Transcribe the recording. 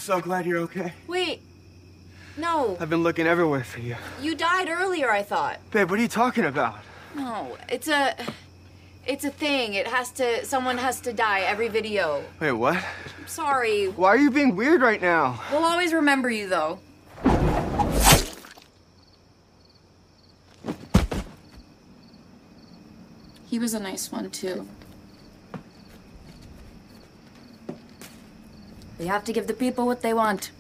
so glad you're okay. Wait. No. I've been looking everywhere for you. You died earlier, I thought. Babe, what are you talking about? No, it's a thing. Someone has to die every video. Wait, what? I'm sorry. Why are you being weird right now? We'll always remember you, though. He was a nice one, too. They have to give the people what they want.